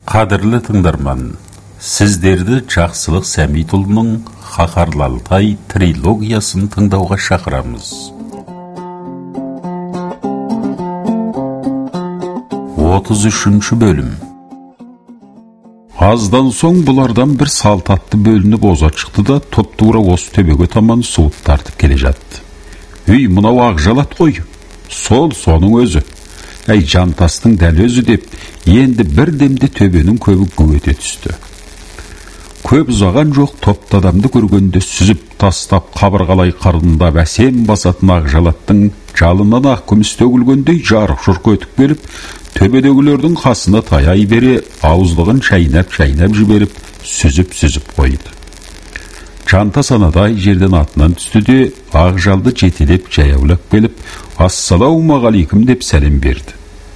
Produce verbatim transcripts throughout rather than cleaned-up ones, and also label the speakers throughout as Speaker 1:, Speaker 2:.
Speaker 1: Қадірлі тыңдарман, сіздерді Жақсылық Сәмитұлының Қаһарлы Алтай трилогиясын тыңдауға шақырамыз. отыз үшінші бөлім. Аздан соң бұлардан бір салт атты бөлініп оза шықты да, тұп-тура осы төбеге таман суыт тартып келе жатты. Үй, мынау Ақжалат қой, сол соның өзі. Әй, Жантастың дәл өзі деп, енді бір демде төбенің көбі гөте түсті. Көп ұзаған жоқ, топты адамды көргенде сүзіп тастап қабырғалай қарындап әсем басатын Ақжалаттың жалынан ақ күміс төгілгендей жарық жұрқ өтіп келіп, төбедегілердің қасына таяй бере, ауыздығын шайнап-шайнап жіберіп, сүзіп-сүзіп қойды. Жантас анадай жерден атынан түсті де, Ақжалды жетелеп жаяулап келіп, «Ассалаумағалейкум» деп сәлем берді.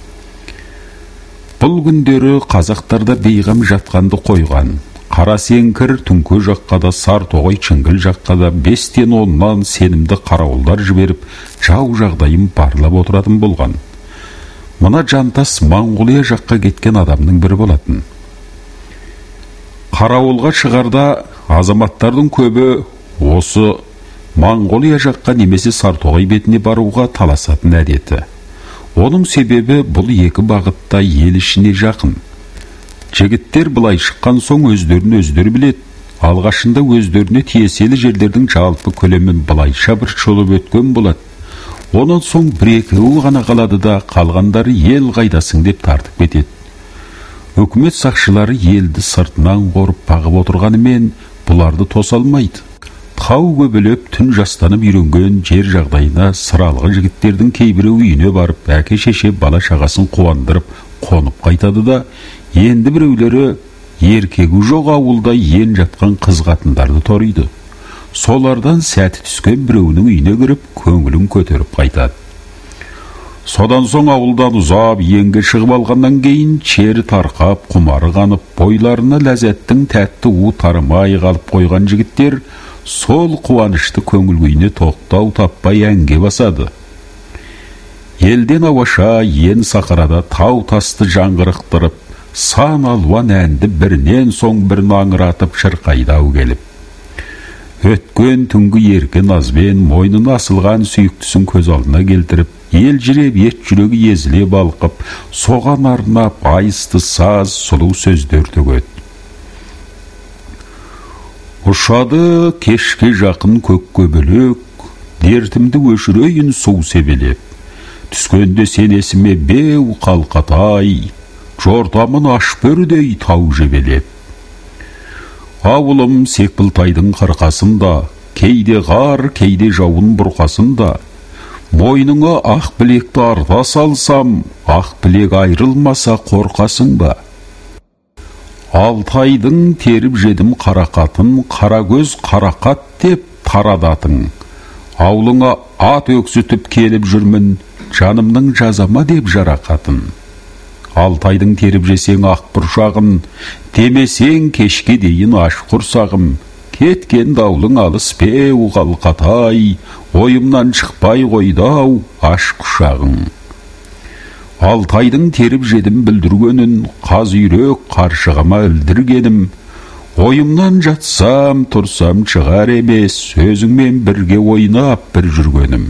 Speaker 1: Бұл күндері қазақтарда бейғам жатқанды қойған, қара сеңкір түнкі жаққа да, сар тоғай чыңгіл жаққа да бестен оннан сенімді қарауылдар жіберіп, жау жағдайын барлап отыратын болған. Мына Жантас Моңғолия жаққа кеткен адамның бірі болатын. Қарауылға шығарда азаматтардың көбі осы Моңғолия жаққа немесе Сартоғай бетіне баруға таласатын әдеті. Оның себебі бұл екі бағытта ел ішіне жақын. Жігіттер былай шыққан соң өздерін өздері білет. Алғашында өздеріне тиесілі жерлердің жалпы көлемін былайша бір шолып өткен болады. Онан соң бір-екеуі ғана қалады да, қалғандары ел қайдасың деп тартып кетеді. Өкімет сақшылары елді сыртынан қорып бағып отырғанымен бұларды тоса алмайды. Тау көбелеп түн жастанып үйренген жер жағдайына сыралғы жігіттердің кейбірі үйіне барып, әке-шеше бала шағасын қуандырып, қонып қайтады да, енді біреулері еркегі жоқ ауылда ен жатқан қыз қатындарды ториды. Солардан сәті түскен біреуінің үйіне кіріп, көңілін көтеріп қайтады. Содан соң ауылдан ұзап енге шығып алғаннан кейін чері тарқап, құмары қанып, бойларына ләззаттың тәтті у тарымай қалып қойған жігіттер сол қуанышты көңіл күйіне тоқтау таппай әнге басады. Елден ауаша ен сақарада тау тасты жаңғырықтырып, сан алуан әнді бірінен соң бірін аңыратып шырқайдау келіп. Өткен түнгі еркен азбен мойнын асылған сүйіктісін көз алдына келтіріп, ел жүреп ет жүрегі езіле балқып, соған арнап айысты саз сұлу сөздер төгеді. Ұшады кешке жақын көкке бөлек, дертімді өшірейін су себелеп. Түскенде сен есіме беу қалқатай, жортамын ашбөрдей тау жебелеп. Ауылым Секпілтайдың қырқасында, кейде ғар, кейде жауын бұрқасында. Мойныңа ақ білекті арта салсам, ақ білек айрылмаса қорқасың ба? Алтайдың теріп жедім қарақатын, қарагөз қарақат деп тарадатың. Аулыңа ат өксітіп келіп жүрмін, жанымның жазама деп жарақатын. Алтайдың теріп жесең ақ бұршағын, демесең кешке дейін аш құрсағым. Кеткен даулың алыс беу қалқатай, ойымнан шықпай қойдау аш құшағың. Алтайдың теріп жедім бүлдіргенін, қаз үйрек қаршығама ілдіргенім. Ойымнан жатсам, тұрсам шығар емес, сөзіңмен бірге ойнап бір жүргенім.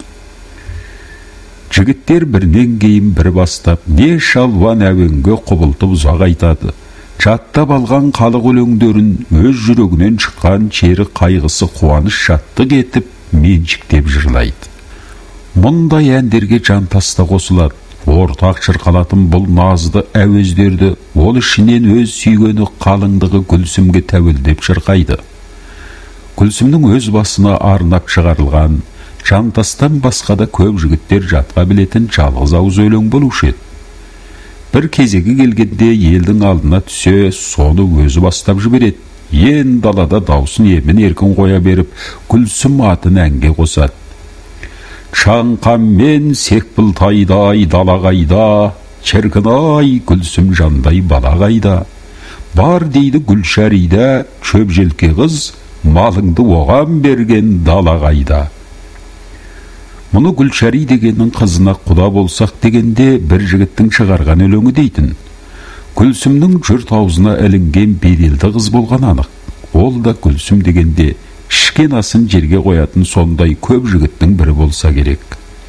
Speaker 1: Жігіттер бірінен кейін бір бастап, не шалуан әуенге құбылтып ұзақ айтады. Жаттап алған қалық өлеңдерін өз жүрегінен шыққан чері қайғысы қуаныш шаттық етіп, меншіктеп жырлайды. Мұндай әндерге Жантаста қосылады. Ортақ шырқалатын бұл назды әуездерді ол ішінен өз сүйгені қалыңдығы Гүлсімге тәуелдеп шырқайды. Гүлсімнің өз басына арнап шығарылған, Жантастан басқа да көп жігіттер жатқа білетін жалғыз ауыз өлең болушы еді. Бір кезегі келгенде елдің алдына түсе, соны өзі бастап жібереді. Ен далада даусын емін еркін қоя беріп, Гүлсім атын әнге қосады. Шаңқаммен Секпілтайдай дала қайда, шіркін-ай Гүлсім жандай бала қайда. Бар дейді Гүлшәрида, шөп желке қыз, малыңды оған берген дала қайда. Мұны Гүлшәри дегеннің қызына құда болсақ дегенде бір жігіттің шығарған өлеңі дейтін. Гүлсімнің жұрт аузына ілінген беделді қыз болған анық. Ол да Гүлсім дегенде ішкен асын жерге қоятын сондай көп жігіттің бірі болса керек.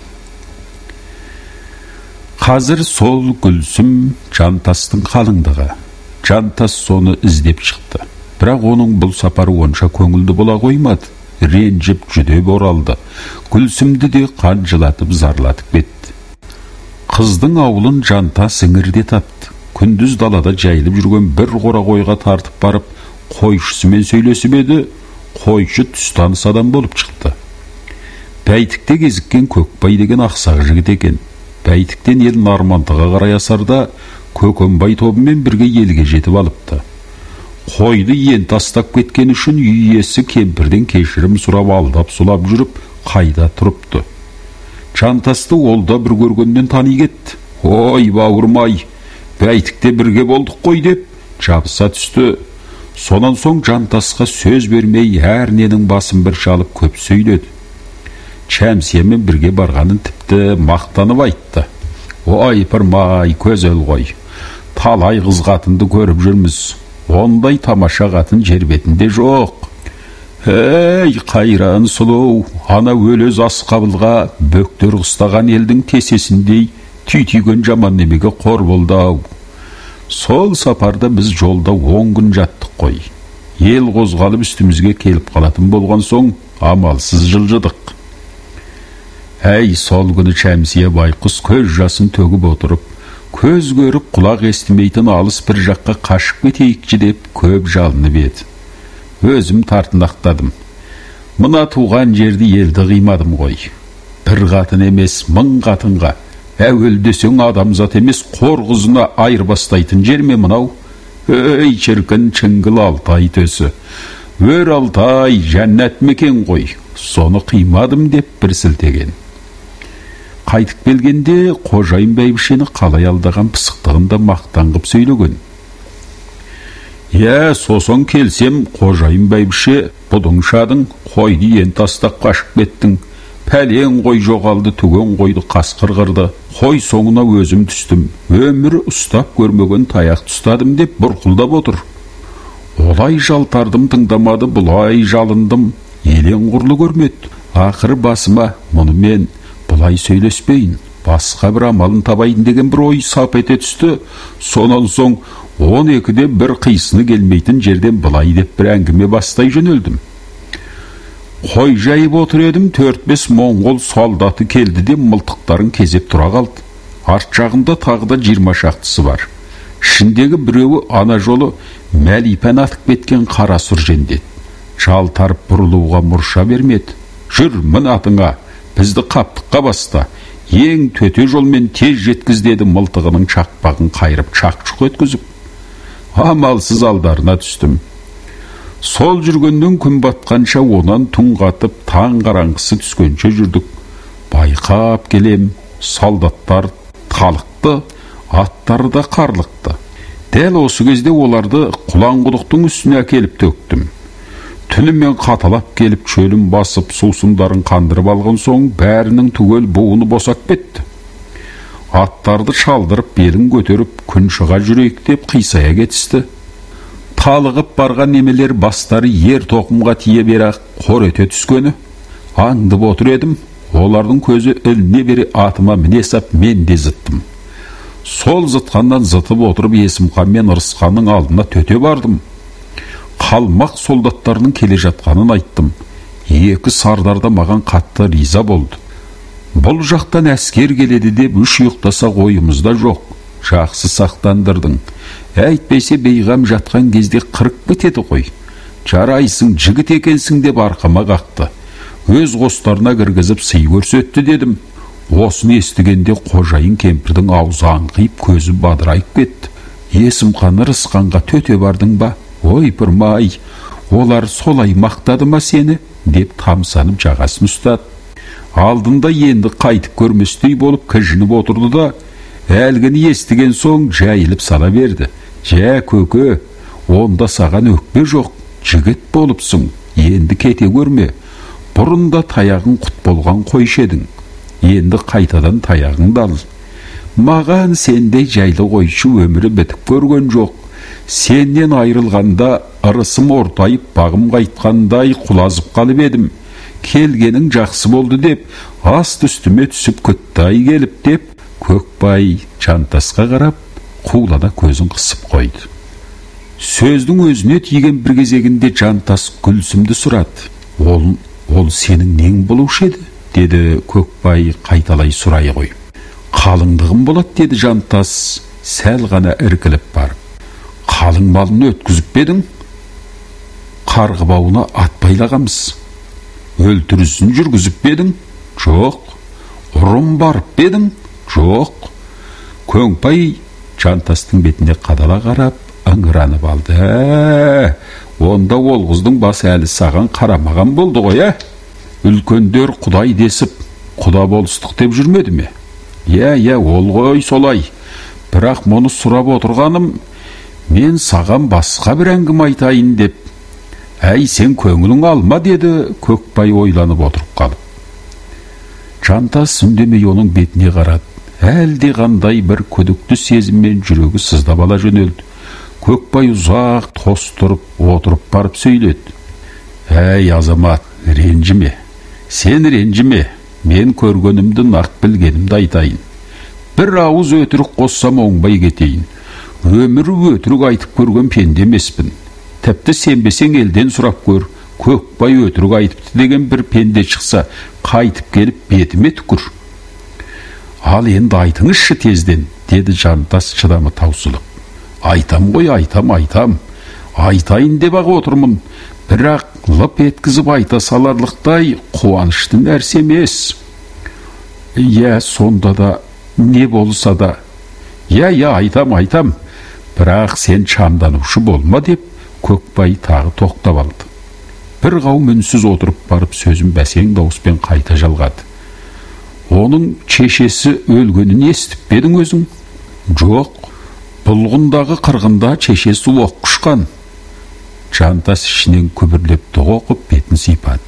Speaker 1: Қазір сол Гүлсім Жантастың қалыңдығы. Жантас соны іздеп шықты. Бірақ оның бұл сапары онша көңілді бола қоймады. Ренжіп жүдеп оралды. Гүлсімді де қанжылатып зарлатып кетті. Қыздың аулын Жантас іңірде тапты. Күндіз далада жайылып жүрген бір қора қойға тартып барып, қойшысымен сөйлесіп еді, қойшы тұстаныс адам болып шықты. Бәйтікте кезіккен Көкбай деген ақсақ жігіт екен. Бәйтіктен ел Нармантыға қарай асарда Көкөнбай тобымен бірге елге жетіп алыпты. Қойды ен тастап кеткен үшін үй иесі кемпірден кешірім сұрап алдап сулап жүріп, қайда тұрыпты. Жантасты ол да бір көргеннен тани кетті. Ой, бауырмай, Бәйтікте бірге болдық қой деп жабыса түсті. Сонан соң Жантасқа сөз бермей әрненің басын бір шалып көп сөйледі. Шәмсиямен бірге барғанын тіпті мақтанып айтты. Ой, пырмай, көзел ғой. Талай қыз қатынды көріп жүрміз. Ондай тамаша қатын жер бетінде жоқ. Ей, қайран сұлу, ана өлөз асқабылға бөктер ұстаған елдің тесесіндей түйтүйген жаман немеге қор болды ау. Сол сапарда біз жолда он күн жаттық қой. Ел қозғалып үстімізге келіп қалатын болған соң амалсыз жылжыдық. Әй, сол күні Шәмсия байқұс көз жасын төгіп отырып, көз көріп құлақ естімейтін алыс бір жаққа қашып кетейікші деп көп жалынып еді. Өзім тартынақтадым. Мына туған жерді елді қимадым ғой. Бір қатын емес, мың қатынға, әуелдесең адамзат емес, қор қызына айырбастайтын жер ме мынау? Ей, шіркін Шыңғыл Алтай төсі. Өр Алтай жәннат мекен ғой. Соны қимадым деп бір сілтеген. Қайтып келгенде қожайын бәйбішені қалай алдаған пысықтығында мақтанғып сөйлеген. Я, сосын келсем, қожайын бәйбіше, бұдың шадың, қойды ен тастап қашып кеттің. Пәлен қой жоғалды, түген қойды қасқыр қырды. Қой соңына өзім түстім. Өмір ұстап көрмеген таяқ тұстадым деп бұрқылдап отыр. Олай жалтардым, тыңдамады, бұлай жалындым. Елен құрлы көрмеді. Ақыры басыма, мұны мен бұлай сөйлеспейін, басқа бір амалын табайын деген бір ой сап ете түсті. Сонан соң он екіде бір қисыны келмейтін жерден бұлай деп бір әңгіме бастай жөнелдім. Қой жайып отыр едім, төрт бес моңғол солдаты келді де мылтықтарын кезеп тұра қалды. Арт жағында тағы да жиырма шақтысы бар. Ішіндегі біреуі ана жолы Мәлипән атып кеткен қара сұр жендет. Жалтарып бұрылуға мұрша бермеді. Жүр, мін атыңа, бізді қаптыққа баста. Ең төте жолмен тез жеткіз деді, мылтығының шақпағын қайырып чақ-чұқ өткізіп. Амалсыз алдарына түстім. Сол жүргеннен күн батқанша онан түн қатып, таң қараңғысы түскенше жүрдік. Байқап келем, солдаттар талықты, аттары да қарлықты. Дәл осы кезде оларды құланқұдықтың үстіне әкеліп төктім. Түнімен қаталап келіп шөлін басып сусындарын қандырып алған соң бәрінің түгел буыны босап кетті. Аттарды шалдырып белін көтеріп күн шыға жүрейік деп қисая кетісті. Талығып барған немелер бастары ер тоқымға тие берақ қор ете түскені. Аңдып отыр едім, олардың көзі іліне бере атыма міне сап мен де зыттым. Сол зытқаннан зытып отырып Есімхан мен Ырысқанның алдына төте бардым. Қалмақ солдаттарының келе жатқанын айттым. Екі сардарда маған қатты риза болды. Бұл жақтан әскер келеді деп үш ұйықтаса ойымызда жоқ. Жақсы сақтандырдың. Әйтпесе бейғам жатқан кезде қырық бітеді ғой. Жарайсың, жігіт екенсің деп арқама қақты. Өз қостарына кіргізіп сый көрсетті дедім. Осыны естігенде қожайын кемпірдің аузы аңқиып, көзі бадырайып кетті. Есімхан, Ырысқанға төте бардың ба? Ой, пырмай, олар солай мақтады ма сені? Деп тамсанып жағасын ұстады. Алдында енді қайтып көрместей болып кіжініп отырды да, әлгіні естіген соң жайылып сала берді. Жә, көке, онда саған өкпе жоқ, жігіт болыпсың, енді кете көрме. Бұрында таяғың құт болған қойшы едің. Енді қайтадан таяғыңды ал. Маған сендей жайлы қойшы өмірі бітіп көрген жоқ. Сеннен айрылғанда ырысым ортайып, бағым қайтқандай құлазып қалып едім. Келгенің жақсы болды деп, аст үстіме түсіп күттай келіп деп, Көкбай Жантасқа қарап, қулана көзін қысып қойды. Сөздің өзіне тиген бір кезегінде Жантас Гүлсімді сұрады. Ол, ол сенің нең болушы еді? Деді Көкбай қайталай сұрай қойып. Қалыңдығым болады, деді Жантас, сәл ғана іркіліп барып. Қалың малын өткізіп бедің? Қарғы бауына ат байлағамыз. Өлтірісін жүргізіп бедің? Жоқ. Ұрым барып бедің? Жоқ. Көкбай Жантастың бетіне қадала қарап, ыңыранып алды. Ә, онда ол қыздың басы әлі саған қарамаған болды ғой, ә? Үлкендер құдай десіп, құда болыстық деп жүрмеді ме? Е, е, ол ғой солай. Бірақ мұны сұрап отырғаным, мен саған басқа бір әңгіме айтайын деп. Әй, сен көңілің алма, деді Көкбай ойланып отырып қалып. Жантас үндемей оның бетіне қарады. Әлде қандай бір күдікті сезіммен жүрегі сыздап ала жөнелді. Көкбай ұзақ тостырып отырып барып сөйледі. Әй, азамат, ренжіме. Сен ренжіме. Мен көргенімді нақ білгенімді айтайын. Бір ауыз өтірік қоссам оңбай кетейін. Өмірі өтірік айтып көрген пенде емеспін. Тіпті сенбесең елден сұрап көр. Көкбай өтірік айтыпты деген бір пенде шықса, қайтып келіп бетіме түкір. Ал енді айтыңызшы тезден, деді Жантас шыдамы таусылып. Айтам ғой, айтам, айтам. Айтайын деп ақ отырмын. Бірақ лып еткізіп айта саларлықтай қуанышты нәрсе емес. Иә, сонда да не болса да. Иә, иә, айтам, айтам. Бірақ сен шамданушы болма, деп Көкбай тағы тоқтап алды. Бір қауым үнсіз отырып барып сөзін бәсең дауыспен қайта жалғады. Оның шешесі өлгенін естіп пе едің өзің? Жоқ. Бұлғындағы қырғында шешесі оқ құшқан. Жантас ішінен күбірлеп дұға оқып бетін сипады.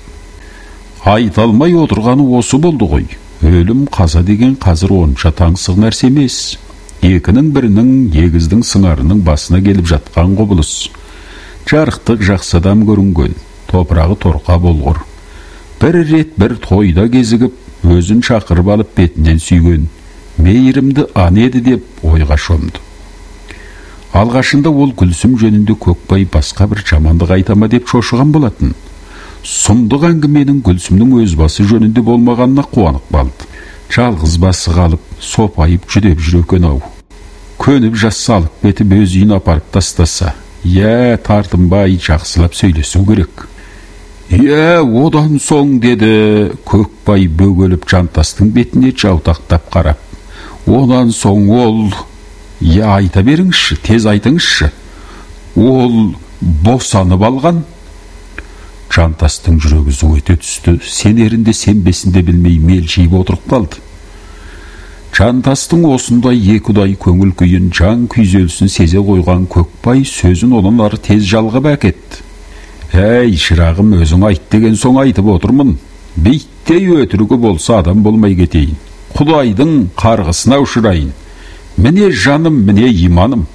Speaker 1: Айта алмай отырғаны осы болды ғой. Өлім, қаза деген қазір онша таңсық нәрсе емес. Екінің бірінің егіздің сыңарының басына келіп жатқан құбылыс. Жарықтық жақсы адам көрінген, топырағы торқа болғыр. Бір рет бір тойда кезігіп, өзін шақырып алып бетінен сүйген. Мейірімді ан еді деп ойға шомды. Алғашында ол Гүлсім жөнінде Көкбай басқа бір жамандық айтама деп шошыған болатын. Сұмдық әңгіменің Гүлсімнің өз басы жөнінде болмағанына қуанып қалды. Жалғыз басы қалып, сопайып жүдеп жүр екен ау. Көніп жас салып бетіп өз үйін апарып тастаса, е, тартынбай жақсылап сөйлесу керек. Е, одан соң, деді Көкбай бөгеліп Жантастың бетіне жаутақтап қарап. Одан соң ол... Е, айта беріңізші, тез айтыңызшы. Ол босанып алған. Жантастың жүрегі зу ете түсті. Сенерінде сенбесінде білмей мелшиіп отырып қалды. Жантастың осындай екідай көңіл күйін, жан күйзелісін сезе қойған Көкбай сөзін онан ары тез жалғап әкетті. Әй, шырағым, өзің айт деген соң айтып отырмын. Бейттей өтірігі болса адам болмай кетейін. Құдайдың қарғысына ұшырайын. Міне жаным, міне иманым.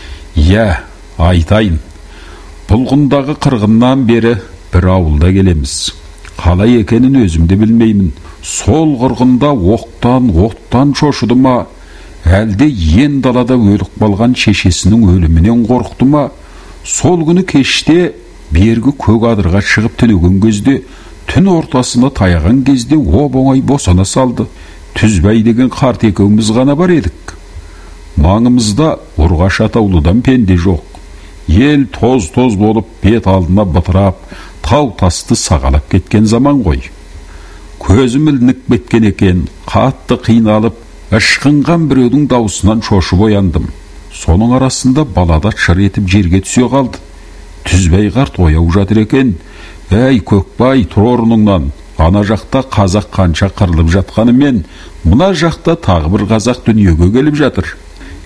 Speaker 1: Я, айтайын. Бұлғындағы қырғыннан бері бір ауылда келеміз. Қалай екенін өзімді білмеймін. Сол қырғында оқтан, оттан шошыды ма, әлде ен далада өлік балған шешесінің өлімінен қорықты ма? Сол күні кеште бергі көк адырға шығып түнеген кезде, түн ортасына таяған кезде оп-оңай босана салды. Түзбай деген қарт екеуміз ғана бар едік. Маңымызда Ұрғаш атаулыдан пенде жоқ. Ел тоз-тоз болып бет алдына бытырап, тау-тасты сағалап кеткен заман ғой. Көзім ілініп кеткен екен, қатты қиналып, ышқынған біреудің даусынан шошып ояндым. Соның арасында балада шыр етіп жерге түсе қалды. Түзбай қарт ояу жатыр екен. Әй, Көкбай, тұр орныңнан. Ана жақта қазақ қанша қырылып жатқанымен, мына жақта тағы бір қазақ дүниеге келіп жатыр.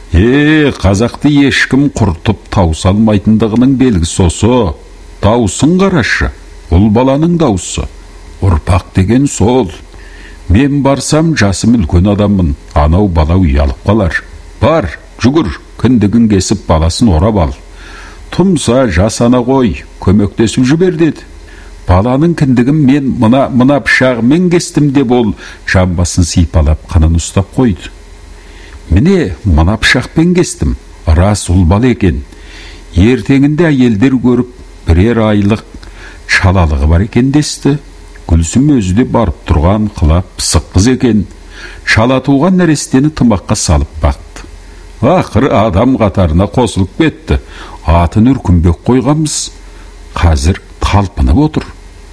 Speaker 1: Е, қазақты ешкім құртып тауса алмайтындығының белгісі осы. Даусын қарашы, ұл баланың даусы. Ұрпақ деген сол. Мен барсам жасым үлкен адаммын, анау бала ұялып қалар. Бар, жүгір, кіндігін кесіп баласын орап ал. Тұмса жас ана ғой, көмектесіп жібер деді. Баланың кіндігін мен мына мына пышағымен кестім деп ол жамбасын сипалап қанын ұстап қойды. Міне мына пышақпен кестім, рас ұл бала екен. Ертеңінде әйелдер көріп, бірер айлық шалалығы бар екен десті. Гүлсім өзі де барып тұрған қылап пысық қыз екен. Шала туған нәрестені тымаққа салып бақты. Ақыры адам қатарына қосылып кетті. Атын үркінбек қойғанбыз. Қазір талпынып отыр.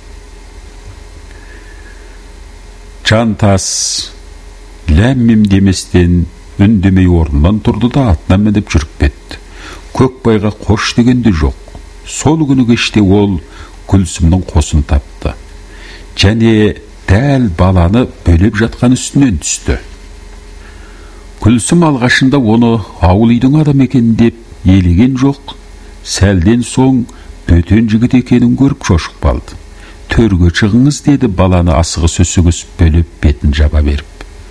Speaker 1: Жантас ләм-мим деместен үндемей орнынан тұрды да атына мініп жүріп кетті. Көкбайға қош дегенде жоқ. Сол күні кеште ол Гүлсімнің қосын тапты. Және дәл баланы бөлеп жатқан үстінен түсті. Гүлсім алғашында оны ауыл үйдің адам екен деп елеген жоқ. Сәлден соң бөтен жігіт екенін көріп шошып қалды. Төрге шығыңыз деді баланы асығы сөсігісіп бөлеп бетін жаба беріп.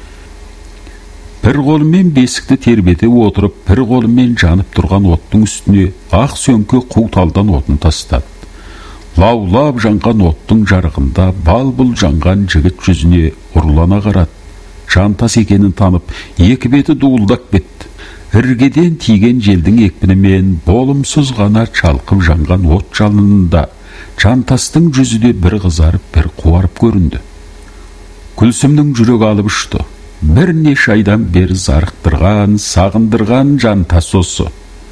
Speaker 1: Бір қолымен бесікті тербете отырып, бір қолымен жанып тұрған оттың үстіне ақ сөңке қу талдан отын тастады. Лаулап жанған оттың жарығында бал-бұл жанған жігіт жүзіне ұрлана қарады. Жантас екенін танып, екі беті дуылдап кетті. Іргеден тиген желдің екпінімен болымсыз ғана чалқып жанған от жалынында Жантастың жүзі де бір қызарып, бір қуарып көрінді. Гүлсімнің жүрегі алып ұшты. Бірнеше айдан бері зарықтырған, сағындырған Жантас осы.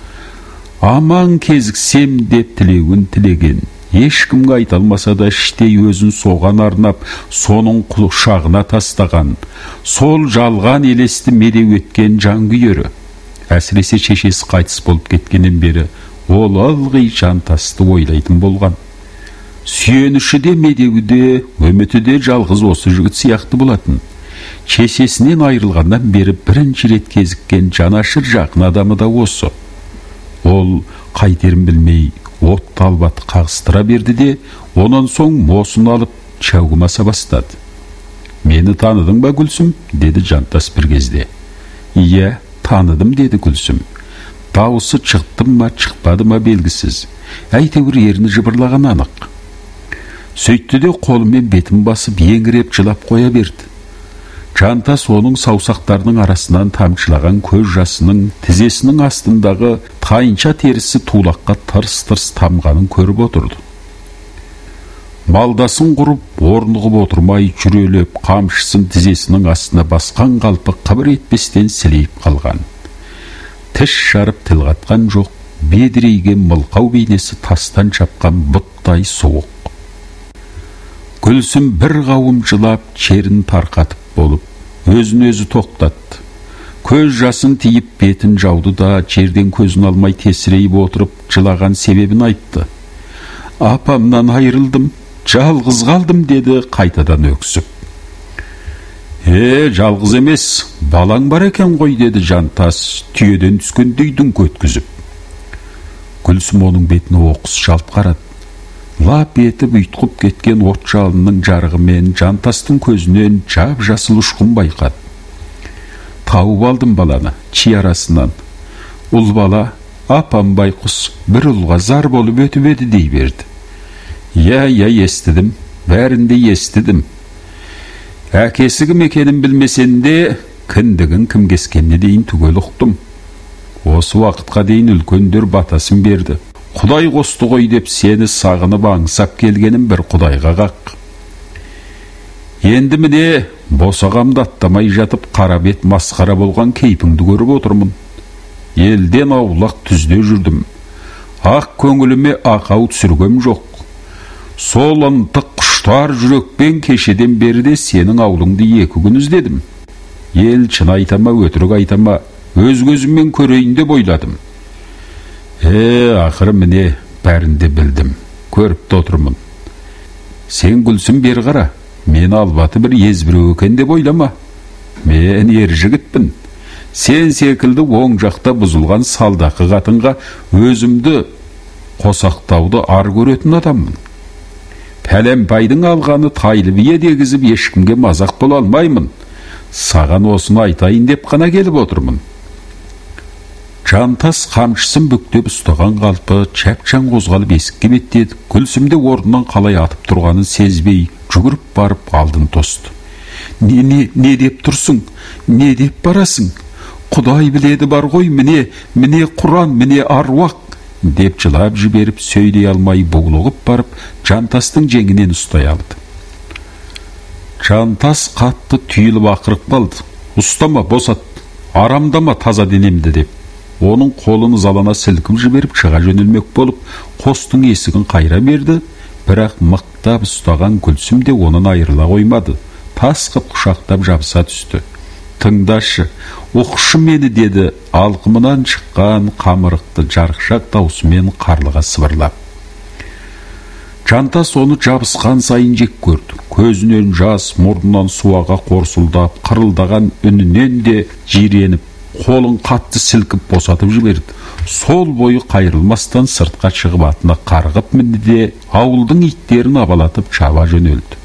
Speaker 1: Аман кезіксем деп тілеуін тілеген. Ешкімге айта алмаса да іштей өзін соған арнап, соның құшағына тастаған. Сол жалған елесті медеу еткен жан күйері. Әсіресе шешесі қайтыс болып кеткеннен бері ол ылғи Жантасты ойлайтын болған. Сүйеніші де медеуі де, үміті де жалғыз осы жігіт сияқты болатын. Шешесінен айырылғаннан бері бірінші рет кезіккен жанашыр жақын адамы да осы. Ол қайтерін білмей от талбат қағыстыра берді де, онан соң мосын алып чаугымаса бастады. Мені таныдың ба, Гүлсім? Деді Жантас бір кезде. Иә, таныдым, деді Гүлсім. Дауысы шықты ма, шықпады ма белгісіз. Әйтеуір ерні жыбырлаған анық. Сөйтті де қолымен бетін басып еңіреп жылап қоя берді. Жантас оның саусақтарының арасынан тамшылаған көз жасының тізесінің астындағы тайынша терісі тулаққа тырс-тырс тамғанын көріп отырды. Малдасын құрып, орнығып отырмай жүрелеп, қамшысын тізесінің астына басқан қалпы қыбыр етпестен сілейіп қалған. Тіс жарып тіл қатқан жоқ, бедірейген мылқау бейнесі тастан шапқан бұттай суық. Гүлсім бір қауым жылап, черін тарқатып болып, өзін-өзі тоқтатты. Көз жасын тиіп бетін жауды да, жерден көзін алмай тесірейіп отырып, жылаған себебін айтты. Апамнан айырылдым, жалғыз қалдым, деді қайтадан өксіп. Е, жалғыз емес, балаң бар екен ғой, деді Жантас, түйеден түскендей дүңк өткізіп. Гүлсім оның бетіне оқыс жалт қарады. Лап етіп ұйтқып кеткен от жалынның жарығымен Жантастың көзінен жап-жасыл ұшқын байқады. Тауып алдым баланы, чи арасынан. Ұл бала, апам байқұс, бір ұлға зар болып өтіп еді дей берді. Я, я, естідім, бәрінде естідім. Әкесі кім екенін білмесен де, кіндігін кім кескеніне дейін түгел ұқтым. Осы уақытқа дейін үлкендер батасын берді. Құдай қосты ғой деп сені сағынып аңсап келгенім бір құдайға қақ. Енді міне босағамды аттамай жатып қара бет масқара болған кейпіңді көріп отырмын. Елден аулақ түзде жүрдім. Ақ көңіліме ақау түсіргем жоқ. Сол ынтық құштар жүрекпен кешеден бері де сенің аулыңды екі күн іздедім. Ел шын айтама, өтірік айтама, өз көзіммен көрейін деп ойладым. Е, ақыры міне бәрінде білдім, көріп те отырмын. Сен Гүлсім бері қара, мені албаты бір езбіреу екен деп ойлама. Мен ер жігітпін. Сен секілді оң жақта бұзылған салдақы қатынға өзімді қосақтауды ар көретін адаммын. пәленбайдың алғаны тайлы бие дегізіп ешкімге мазақ бола алмаймын. Саған осыны айтайын деп қана келіп отырмын. Жантас қамшысын бүктеп ұстаған қалпы чәпчаң қозғалып есікке беттеді. Гүлсімде орнынан қалай атып тұрғанын сезбей жүгіріп барып алдын тосты. Не, не, не деп тұрсың? Не деп барасың? Құдай біледі бар ғой, міне, міне Құран, міне аруақ, деп жылап жіберіп сөйлей алмай бұғылығып барып Жантастың жеңінен ұстай алды. Жантас қатты түйіліп ақырып қалды. Ұстама, босат, арамдама таза денемді деп. Оның қолын залана сілкіп жіберіп шыға жөнелмек болып, қостың есігін қайра берді, бірақ мықтап ұстаған Гүлсім де онын айырыла қоймады. Тас қып құшақтап жабыса түсті. Тыңдашы, оқышы мені, деді алқымынан шыққан қамырықты жарықшақ даусымен қарлыға сыбырлап. Жантас оны жабысқан сайын жек көрді. Көзінен жас, мұрнынан суаға қорсылдап, қырылдаған үнінен де жиреніп, қолын қатты сілкіп босатып жіберді. Сол бойы қайрылмастан сыртқа шығып атына қарғып мінді де ауылдың иттерін абалатып шаба жөнелді.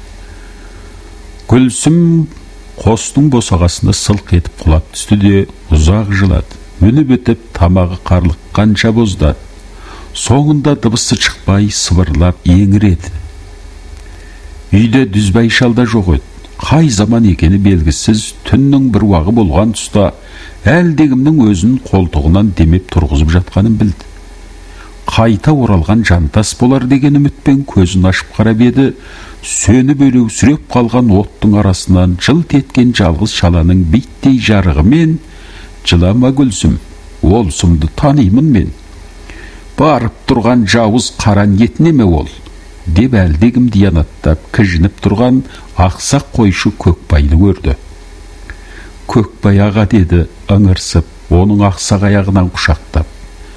Speaker 1: Гүлсім қостың босағасында сылқ етіп құлап түсті де ұзақ жылады. Үні бітіп, тамағы қарлыққанша боздады. Соңында дыбысы шықпай сыбырлап еңіреді. Үйде дүзбай шалда жоқ еді. Қай заман екені белгісіз, түннің бір уағы болған тұста әлдегімнің өзін қолтығынан демеп тұрғызып жатқанын білді. Қайта оралған Жантас болар деген үмітпен көзін ашып қарап еді, сөніп өлеусіреп қалған оттың арасынан жылт еткен жалғыз шаланың биттей жарығымен, жылама Гүлсім, ол сұмды танимын мен. Барып тұрған жауыз қара ниет неме ол? Деп әлдегім диянаттап, кіжініп тұрған ақсақ қойшы Көкбайды көрді. Көкбай аға, деді ыңырсып, оның ақсақ аяғынан құшақтап.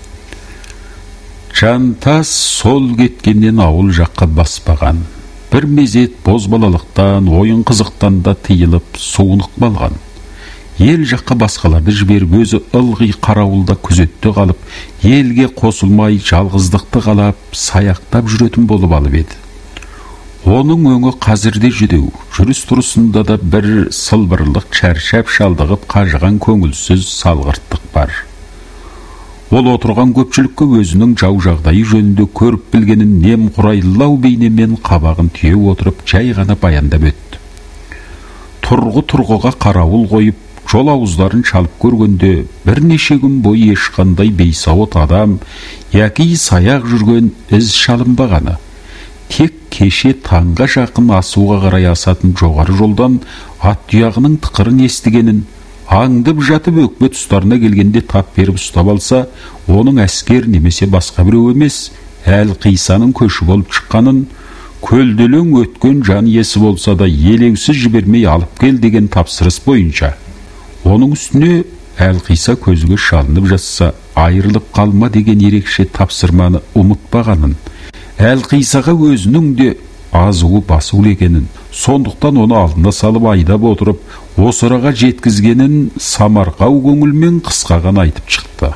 Speaker 1: Жантас сол кеткеннен ауыл жаққа баспаған. Бір мезет бозбалалықтан, ойын қызықтан да тыйылып, суынық балған. Ел жаққа басқаларды жіберіп, өзі ылғи қарауылда күзетте қалып, елге қосылмай жалғыздықты қалап, саяқтап жүретін болып алып еді. Оның өңі қазірде жүдеу, жүріс тұрысында да бір сылбырлық шәршәп шалдығып қажыған көңілсіз салғырттық бар. Ол отырған көпшілікке өзінің жау жағдайы жөнінде көріп білгенін немқұрайлау бейнемен қабағын түйе отырып жай ғана баяндап өтті. Тұрғы тұрғыға қарауыл қойып, жол ауыздарын шалып көргенде бірнеше күн бойы ешқандай бейсауат адам яки саяқ жүрген із шалынбағаны. Тек кеше таңға жақын асуға қарай асатын жоғары жолдан ат тұяғының тықырын естігенін, аңдып жатып өкпе тұстарына келгенде тап беріп ұстап алса, оның әскер немесе басқа біреу емес, Әлқисаның көші болып шыққанын, көлделең өткен жан иесі болса да елеусіз жібермей алып кел деген тапсырыс бойынша. Оның үстіне Әлқиса көзге шалынып жатса, айырылып қалма деген ерекше тапсырманы ұмытпағанын, Әлқисаға өзінің де азуы басу екенін, сондықтан оны алдына салып айдап отырып, осыраға жеткізгенін самарқау көңілмен қысқаған айтып шықты.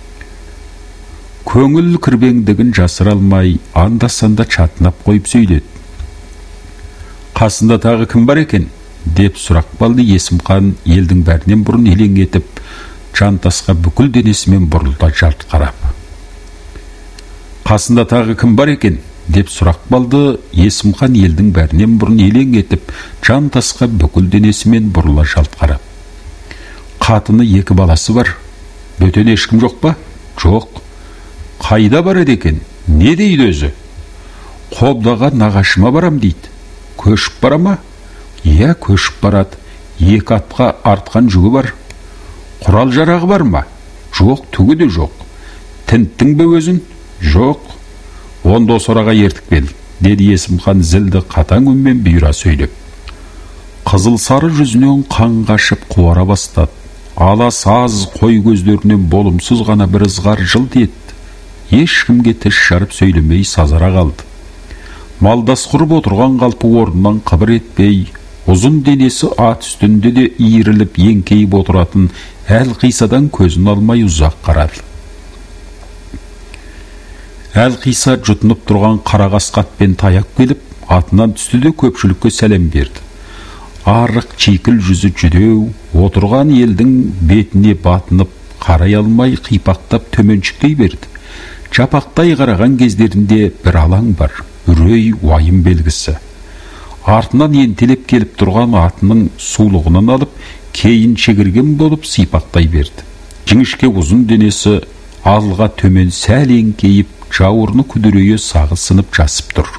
Speaker 1: Көңіл кірбеңдігін жасыра алмай, анда-санда чатынап қойып сөйледі. Қасында тағы кім бар екен? Деп сұрақ балды Есімхан елдің бәрінен бұрын елең етіп, Жантасқа бүкіл денесімен бұрылда жарт қарап. Қасында тағы кім бар екен? Деп сұрақ балды Есімхан елдің бәрінен бұрын елең етіп, Жантасқа бүкіл денесімен бұрыла жалт қарап. Қатыны екі баласы бар. Бөтен ешкім жоқ па? Жоқ. Қайда барады екен? Не дейді өзі? Қобдаға нағашыма барам дейді. Көшіп бара ма? Иә, көшіп барады. Екі атқа артқан жүгі бар. Құрал жарағы бар ма? Жоқ, түгі де жоқ. Тінттің бе өзін? Жоқ. Онда осыраға ертіп кел, деді Есімхан зілді қатаң үнмен бұйыра сөйлеп. Қызыл сары жүзінен қан қашып қуара бастады. Ала саз қой көздерінен болымсыз ғана бір ызғар жылт етті. Ешкімге тіс жарып сөйлемей сазара қалды. Малдас құрып отырған қалпы орнынан қыбыр етпей, ұзын денесі ат үстінде де иіріліп еңкейіп отыратын Әлқисадан көзін алмай ұзақ қарады. Әлқиса жұтынып тұрған қара қасқатпен таяп келіп, атынан түсті де көпшілікке сәлем берді. Арық чекіл жүзі жүдеу, отырған елдің бетіне батынып, қарай алмай қипақтап төменшіктей берді. Жапақтай қараған кездерінде бір алаң бар, үрей, уайым белгісі. Артынан ентелеп келіп тұрған атының сулығынан алып, кейін шегірген болып сипақтай берді. Жіңішке ұзын денесі алға төмен сәл еңкейіп, жауырыны күдірейе сағы сынып жасып тұр.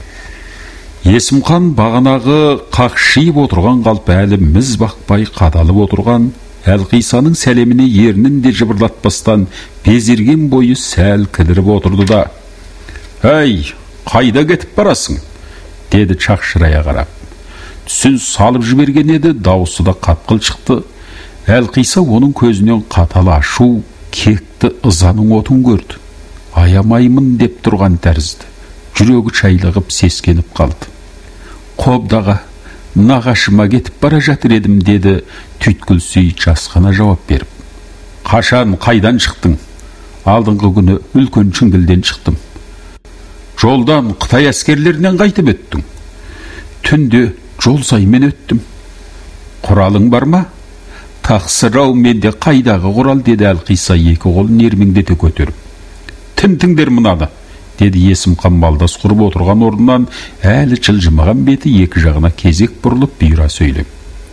Speaker 1: Есімхан бағанағы қақшиып отырған қалпы әлі міз бақпай қадалып отырған Әлқисаның сәлеміне ернін де жыбырлатпастан безерген бойы сәл кідіріп отырды да: «Әй, қайда кетіп барасың?» деді шақшырая қарап. Түсін салып жіберген еді, дауысы да қатқыл шықты. Әлқиса оның көзінен қатал ашу, кекті ызаның отын көрді. Аямаймын деп тұрған тәрізді. Жүрегі шайлығып сескеніп қалды. «Қобдаға, нағашыма кетіп бара жатыр едім», деді түйткілсүй жасқана жауап беріп. «Қашан, қайдан шықтың?» «Алдыңғы күні үлкен шіңгілден шықтым». «Жолдан Қытай әскерлерінен қайтып өттің?» «Түнде жол саймен өттім». «Құралың бар ма?» «Тақсыр-ау, менде қайдағы құрал?» деді Әлқиса екі қолын ермеңдете көтеріп. «Тінтіңдер мұнаны», деді Есімхан малдас құрып отырған орнынан әлі жылжымаған беті екі жағына кезек бұрылып бұйыра сөйлеп.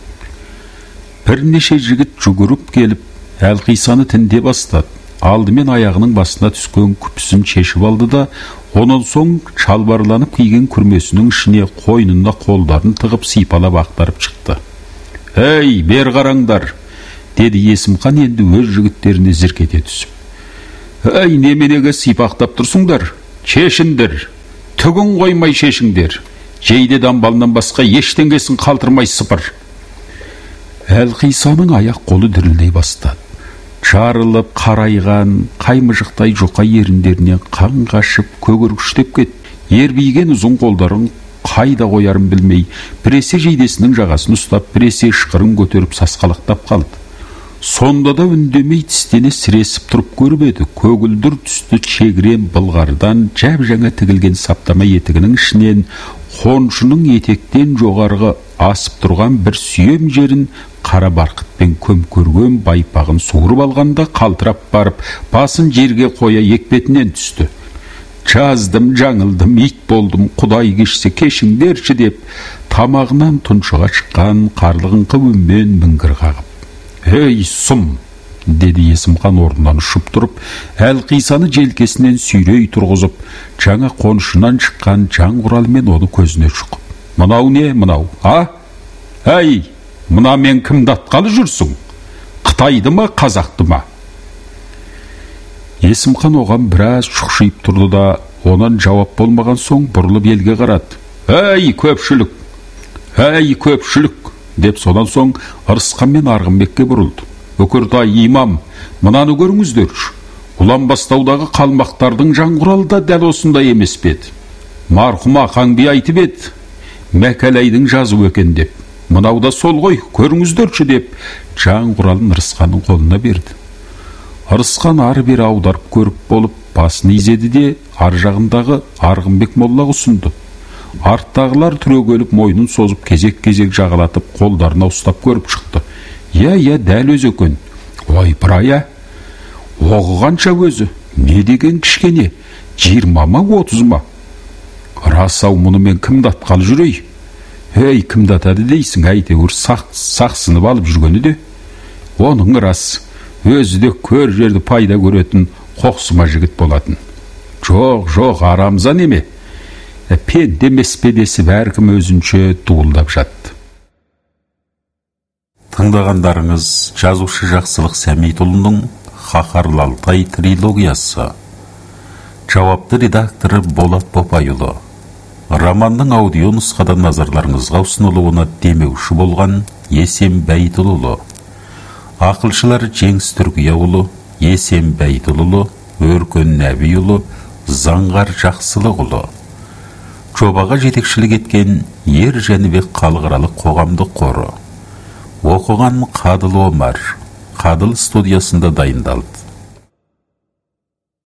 Speaker 1: Бірнеше жігіт жүгіріп келіп, Әлқисаны тінде бастады. Алдымен аяғының басына түскен күпісін шешіп алды да, онан соң шалбарланып киген күрмесінің ішіне қойнына қолдарын тығып сипалап ақтарып шықты. «Ей, бер қараңдар», деді Есімхан енді өз жігіттеріне зіркете түсіп. «Ей, неменеге сипақтап тұрсыңдар? Шешіндер, түгін қоймай шешіңдер. Жейде дамбалынан басқа ештеңесін қалтырмай сыпыр». Әлқисаның аяқ қолы дірілдей бастады. Жарылып, қарайған, қаймыжықтай жұқа еріндерінен қан қашып, көгіргіштеп кетті. Ербиген ұзын қолдарын қайда қоярын білмей, біресе жейдесінің жағасын ұстап, біресе ышқырын көтеріп сасқалақтап қалды. Сонда да үндемей тістене сіресіп тұрып көріп еді. Көгілдір түсті шегірен былғардан жәп жаңа тігілген саптама етігінің ішінен қоншының етектен жоғарғы асып тұрған бір сүйем жерін қара барқытпен көмкөрген байпағын суырып алғанда қалтырап барып, басын жерге қоя екпетінен түсті. «Жаздым, жаңылдым, ит болдым, Құдай кешсе кешіңдерші» деп тамағынан тұншыға шыққан қарлығын қыбымен міңгір қағып. «Ей, сұм!» деді Есімхан орнынан ұшып тұрып, Әлқисаны желкесінен сүйрей тұрғызып, жаңа қонышынан шыққан жан құралымен оны көзіне шұқып. «Мынау не, мынау, а? Әй, мына мен кімді атқалы жүрсің? Қытайды ма, қазақты ма?» Есімхан оған біраз шұқшиып тұрды да, онан жауап болмаған соң бұрылып елге қарады. «Әй, көпшілік! Әй, көпшілік!» деп содан соң Ырысқан мен Арғынбекке бұрылды. «Үкіртай, имам, мынаны көріңіздерші. Ұланбастаудағы қалмақтардың жаңғұралы да дәл осындай емес педі. Марқұм Ақаң би айтып еді, Мәкәлайдың жазуы екен деп. Мынау да сол ғой, көріңіздерші» деп жаңғұралын Ырысқанның қолына берді. Ырысқан ары бері аударып көріп болып, басын изеді де, ар жағындағы Арғынбек моллаға ұсынды. Арттағылар түрегеліп мойнын созып кезек-кезек жағалатып қолдарына ұстап көріп шықты. «Иә, иә, дәл өзі екен. Ой, бірая, оқығанша өзі, не деген кішкене, жиырма ма, отыз ма? Рас-ау, мұны мен кімді атқалы жүрей? Ей, кімді атады дейсің, әйтеуір сақсынып алып жүргені де? Оның рас, өзі де көр жерді пайда көретін қоқсыма жігіт болатын. Жоқ, жоқ, арамзан еме. Пенде меспедесі бәркім өзінше дуылдап жатты.
Speaker 2: Тыңдағандарыңыз жазушы Жақсылық Сәмитұлының «Қаһарлы Алтай» трилогиясы. Жауапты редакторы Болат Бопайұлы. Романның аудио нұсқадан назарларыңызға ұсынылуына демеуші болған Есен Бәйтұлы. Ақылшылар Жеңіс Түркияұлы, Есен Бәйтұлы, Өркен Нәбиұлы, Заңғар Жақсылықұлы. Жобаға жетекшілік еткен Ер Жәнібек халықаралық қоғамдық қоры. Оқыған Қадыл Омар, Қадыл студиясында дайындалды.